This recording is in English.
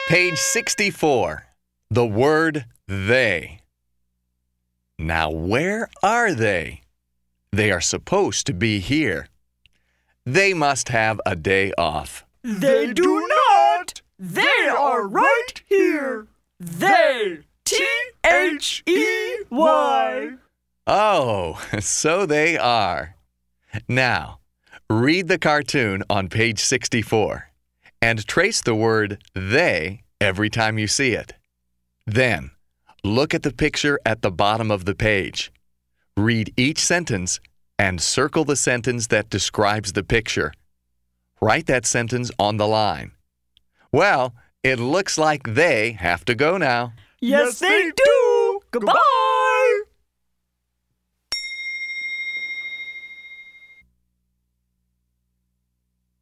Page 64. The word they. Now, where are they? They are supposed to be here. They must have a day off. They do not. They are right here. They. T-H-E-Y. Oh, so they are. Now, read the cartoon on page 64 and trace the word they every time you see it. Then, look at the picture at the bottom of the page. Read each sentence and circle the sentence that describes the picture. Write that sentence on the line. Well, it looks like they have to go now. Yes, they do. Goodbye.